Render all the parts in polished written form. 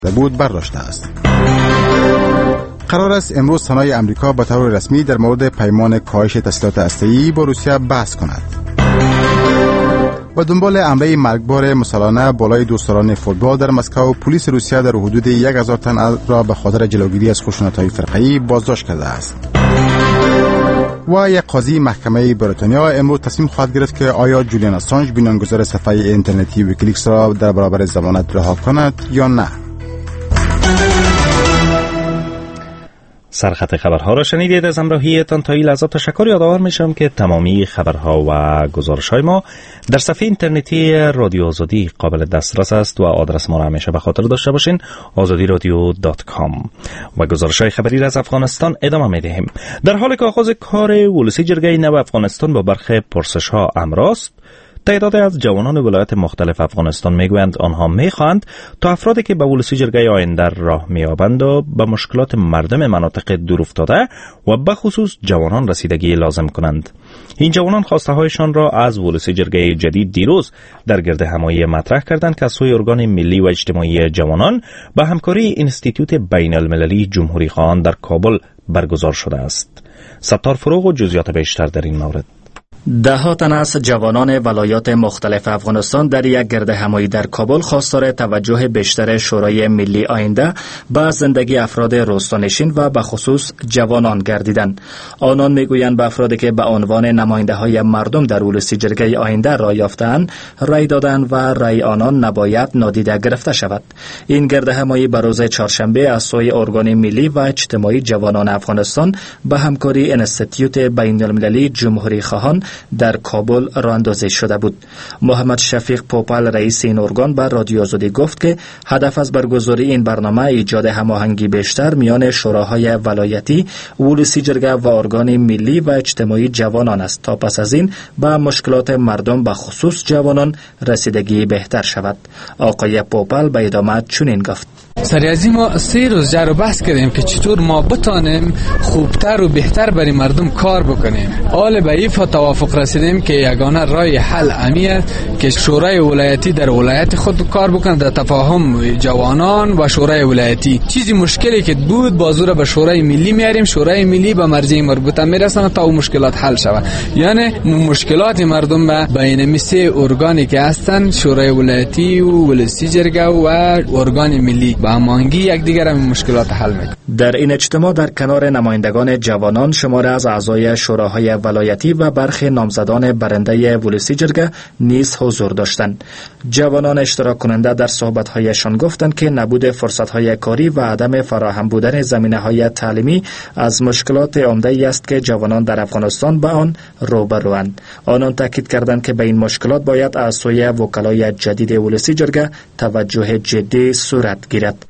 بود برداشته است. قرار است امروز سنای امریکا به طور رسمی در مورد پیمان کاهش تسلیحات هسته‌ای با روسیه بحث کند. و دنبال حمله مرگبار مسلحانه بالای دوستداران فوتبال در مسکو، پلیس روسیه در حدود 1000 تن را به خاطر جلوگیری از خشونت‌های فرقه‌ای بازداشت کرده است. و یک قاضی محکمه بریتانیا امروز تصمیم خواهد گرفت که آیا جولیان اسانژ بنیانگذار صفحه اینترنتی ویکیلیکس را در برابر ضمانت رها کند یا نه. سرخط خبرها را شنیدید. از همراهیتان تا این لحظه تشکر. یادآور میشم که تمامی خبرها و گزارش‌های ما در صفحه اینترنتی رادیو آزادی قابل دسترس است و آدرس ما را همیشه به خاطر داشته باشین azadiradio.com. و گزارش‌های خبری را از افغانستان ادامه می‌دهیم. در حال که آغاز کار ولسی جرگه نو افغانستان با برخی پرسش‌ها امراست، تعداد از جوانان ولایت مختلف افغانستان میگویند آنها میخواهند تا افرادی که به ولسی جرگه آینده راه میابند و به مشکلات مردم مناطق دورافتاده و به خصوص جوانان رسیدگی لازم کنند. این جوانان خواسته هایشان را از ولسی جرگه جدید دیروز در گرد همایی مطرح کردند که از سوی ارگان ملی و اجتماعی جوانان به همکاری انستیتوت بین المللی جمهوری خواهان در کابل برگزار شده است. ستار فروغ و جزئیات بیشتر در این مورد. ده ها تن از جوانان ولایات مختلف افغانستان در یک گرد همایی در کابل خواستار توجه بیشتر شورای ملی آینده به زندگی افراد روستانشین و به خصوص جوانان گردیدند. آنان میگویند به افرادی که به عنوان نماینده های مردم در ولسی جرگه آینده رای یافتند رای دادن و رای آنان نباید نادیده گرفته شود. این گرد همایی به روز چهارشنبه از سوی ارگان ملی و اجتماعی جوانان افغانستان به همکاری انستیتوت بین المللی جمهوری خواهان در کابل راه‌اندازی شده بود. محمد شفیق پوپل رئیس این ارگان به رادیو آزادی گفت که هدف از برگزاری این برنامه ایجاد هماهنگی بیشتر میان شوراهای ولایتی، ولسی جرگه و ارگان ملی و اجتماعی جوانان است تا پس از این به مشکلات مردم به خصوص جوانان رسیدگی بهتر شود. آقای پوپل به ادامه چنین گفت: سری از این ما 3 روز جر و بحث کردیم که چطور ما بتانیم خوبتر و بهتر برای مردم کار بکنیم. حال به این توافق رسیدیم که یگانه راه حل امیه که شورای ولایتی در ولایت خود کار بکنه در تفاهم جوانان و شورای ولایتی. چیزی مشکلی که بود بازور به شورای ملی میاریم، شورای ملی به مرجع مربوطه میرسونه تا اون مشکلات حل شود. یعنی مشکلات مردم بین سه ارگانی که هستن، شورای ولایتی و ولسی جرگه و ارگان ملی، با هماهنگی یکدیگر هم مشکلات حل میکنه. در این اجتماع در کنار نمایندگان جوانان شماره از اعضای شوراهای ولایتی و برخی نامزدان برنده ولسی جرگه نیز حضور داشتند. جوانان اشتراک کننده در صحبت‌هایشان گفتند که نبود فرصت‌های کاری و عدم فراهم بودن زمینه‌های تعلیمی از مشکلات عمده‌ای است که جوانان در افغانستان به آن روبروند. آنان تاکید کردند که به این مشکلات باید از سوی وکلای جدید ولسی جرگه توجه جدی صورت گیرد.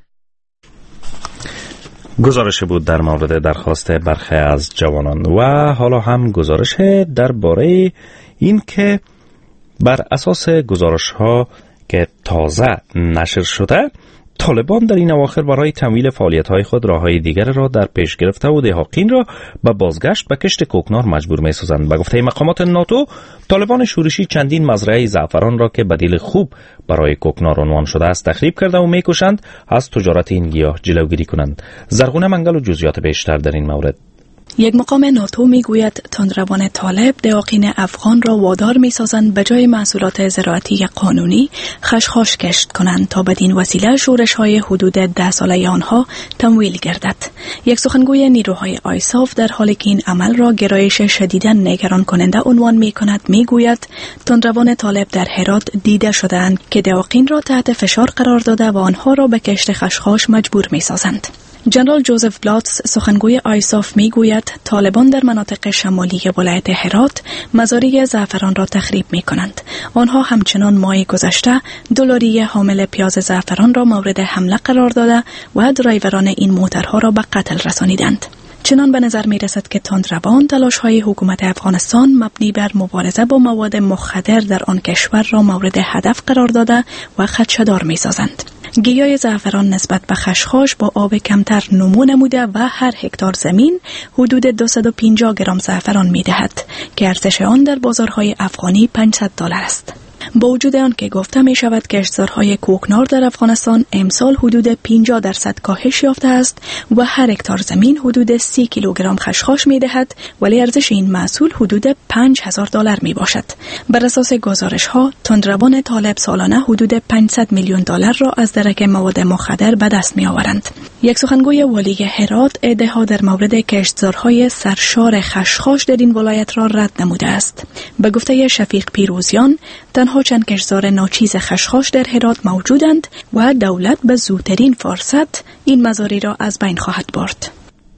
گزارش بود در مورد درخواست برخی از جوانان. و حالا هم گزارش درباره این که بر اساس گزارش ها که تازه نشر شده، طالبان در این اواخر برای تمویل فعالیت‌های خود راه‌های دیگر را در پیش گرفته و دهاقین را به بازگشت به کشت کوکنار مجبور می‌سازند. به گفته مقامات ناتو، طالبان شورشی چندین مزرعه زعفران را که بدیل خوب برای کوکنار عنوان شده است تخریب کرده و می‌کوشند از تجارت این گیاه جلوگیری کنند. زرغونه منگل و جزئیات بیشتر در این مورد. یک مقام ناتو میگوید تندروان طالب دهاقین افغان را وادار میسازند به جای محصولات زراعتی قانونی خشخاش کشت کنند تا بدین وسیله شورش‌های حدود 10 ساله آنها تمویل گردد. یک سخنگوی نیروهای آیساف در حالی که این عمل را گرایش شدیداً نگران کننده عنوان میکند میگوید تندروان طالب در هرات دیده شده‌اند که دهاقین را تحت فشار قرار داده و آنها را به کشت خشخاش مجبور میسازند. جنرال جوزف بلاتس سخنگوی آیساف میگوید طالبان در مناطق شمالی ولایت هرات مزارع زعفران را تخریب می کنند. آنها همچنان ماه گذشته 2 لاری حامل پیاز زعفران را مورد حمله قرار داده و درایوران این موترها را به قتل رسانیدند. چنان به نظر می رسد که تندروان تلاش‌های حکومت افغانستان مبنی بر مبارزه با مواد مخدر در آن کشور را مورد هدف قرار داده و خدشه‌دار می سازند. گیاه زعفران نسبت به خشخاش با آب کمتر نمو نموده و هر هکتار زمین حدود 250 گرم زعفران می دهد که ارزش آن در بازارهای افغانی $500 است. با وجود آن که گفته می شود کشتزارهای کوکنار در افغانستان امسال حدود 50% کاهش یافته است و هر هکتار زمین حدود 30 کیلوگرم خشخاش می دهد، ولی ارزش این محصول حدود $5,000 می باشد. بر اساس گزارش ها تندروان طالب سالانه حدود $500 میلیون را از درک مواد مخدر به دست می آورند. یک سخنگوی والی هرات ادعا در مورد کشتزارهای سرشار خشخاش در این ولایت را رد نموده است. به گفته شفیق پیروزیان تنها چند کشتزار ناچیز خشخاش در هرات موجودند و دولت به زودترین فرصت این مزاری را از بین خواهد برد.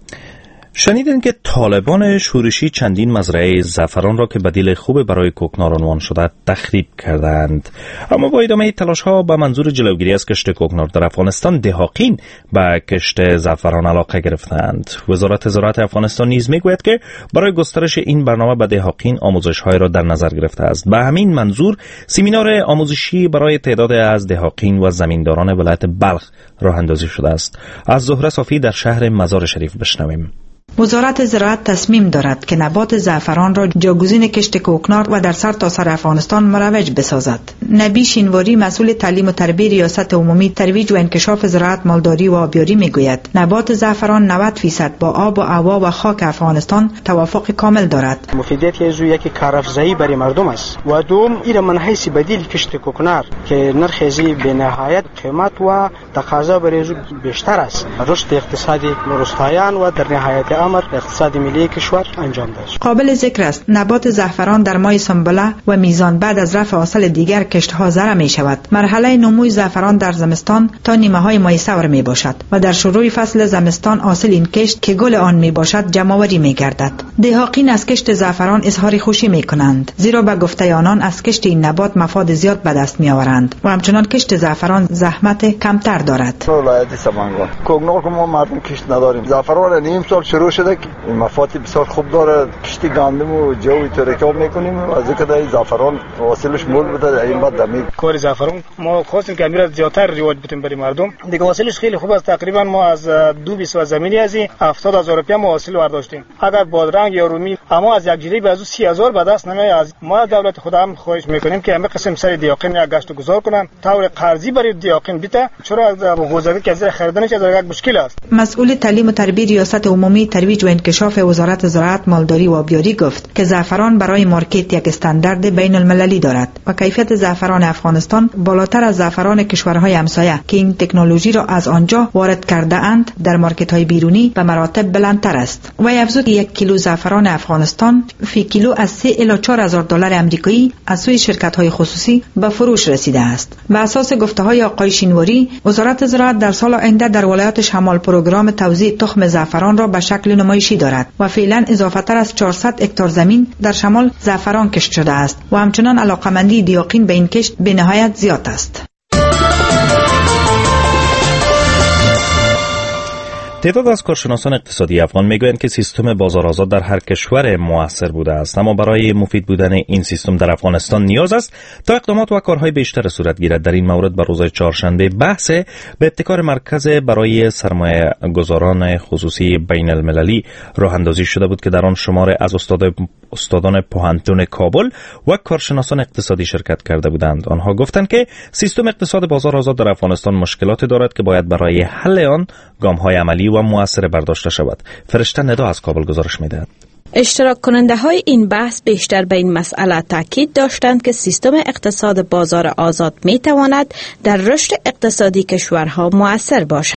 شنیدین که طالبان شورشی چندین مزرعه زعفران را که بدیل خوب برای کوکنار عنوان شده تخریب کردند. اما با ادامه تلاش ها به منظور جلوگیری از کشت کوکنار در افغانستان، دهاقین به کشت زعفران علاقه گرفتند. وزارت زراعت افغانستان نیز میگوید که برای گسترش این برنامه به دهاقین آموزش‌های را در نظر گرفته است. به همین منظور سمینار آموزشی برای تعداد از دهاقین و زمینداران ولایت بلخ راه اندازی شده است. از زهره صافی در شهر مزار شریف بشنویم. وزارت زراعت تصمیم دارد که نبات زعفران را جایگزین کشت کوکنار و در سرتاسر افغانستان مروج بسازد. نبی شینواری مسئول تعلیم و تربیت ریاست عمومی ترویج و انکشاف زراعت مالداری و آبیاری میگوید نبات زعفران 90% با آب و هوا و خاک افغانستان توافق کامل دارد. مفیدیت یکی کارافزایی برای مردم است و دوم این من حیث بدیل کشت کوکنار که نرخ ازی به نهایت قیمت و تقاضا برای بیشتر است. رشد اقتصادی روستاییان و در نهایت امر اقتصاد ملی کشور انجام داشت. قابل ذکر است نبات زعفران در ماه سنبله و میزان بعد از رفع حاصل دیگر کشت‌ها زرع می شود. مرحله نموی زعفران در زمستان تا نیمه های ماه سور می باشد و در شروع فصل زمستان حاصل این کشت که گل آن می باشد جمع‌آوری می گردد. دهاقین از کشت زعفران اظهار خوشی می کنند زیرا به گفته آنان از کشت این نبات مفاد زیاد به دست می آورند و همچنان کشت زعفران زحمت کمتر دارد. ولایت سمنگان کوکنار که ما مردم کشت نداریم. زعفران نیم سال شروع شده که این مفاد بسیار خوب داره. کشت گندم و جوی ترکاب میکنیم و از اینکه در زعفران حاصلش مول بده این بعد دمی کار زعفران ما خواستیم که امیر زیادتر رواج بدیم برای مردم. دیگه حاصلش خیلی خوب است. تقریبا ما از 2 زمینی از 70,000 روپیه ما حاصل برداشتیم. اگر بادرنگ یا رومی اما از یک جریب به 30,000 به دست نمیاد. از ما دولت خود هم خواهش میکنیم که همه قسم سر دیاقین یک گشت گذار کنن طور قرضی برای دیاقین بده، چرا از حوزه که از خریدنش از یک مشکل است. مسئول تعلیم و تربیت ریاست عمومی ترویج و انکشاف وزارت زراعت مالداری و آبیاری گفت که زعفران برای مارکت یک استاندارد بین المللی دارد و کیفیت زعفران افغانستان بالاتر از زعفران کشورهای همسایه که این تکنولوژی را از آنجا وارد کرده اند در مارکت های بیرونی به مراتب بلندتر است. و افزود 1 کیلو زعفران افغانستان فی کیلو از 3 الی 4,000 دلار آمریکایی از سوی شرکت های خصوصی به فروش رسیده است. به اساس گفته های آقای شینواری، وزارت زراعت در سال آینده در ولایت شمال پروگرام توزیع تخم زعفران را به شکل نمایشی دارد و فعلا اضافه تر از 400 هکتار زمین در شمال زعفران کشت شده است و همچنان علاقمندی دیاقین به این کشت به نهایت زیاد است. تعداد از کارشناسان اقتصادی افغان میگویند که سیستم بازار آزاد در هر کشور مؤثر بوده است، اما برای مفید بودن این سیستم در افغانستان نیاز است تا اقدامات و کارهای بیشتر صورت گیرد. در این مورد بر روز چهارشنبه بحث به ابتکار مرکز برای سرمایه گذاران خصوصی بین المللی راه اندازی شده بود که در آن شمار از استادان پوهنتون کابل و کارشناسان اقتصادی شرکت کرده بودند. آنها گفتند که سیستم اقتصاد بازار آزاد در افغانستان مشکلاتی دارد که باید برای حل آن گام‌های عملی و مؤثر برداشته شود. فرشته ندا از کابل گزارش می‌دهد. اشتراک کننده های این بحث بیشتر به این مسئله تاکید داشتند که سیستم اقتصاد بازار آزاد می تواند در رشد اقتصادی کشورها مؤثر باشد.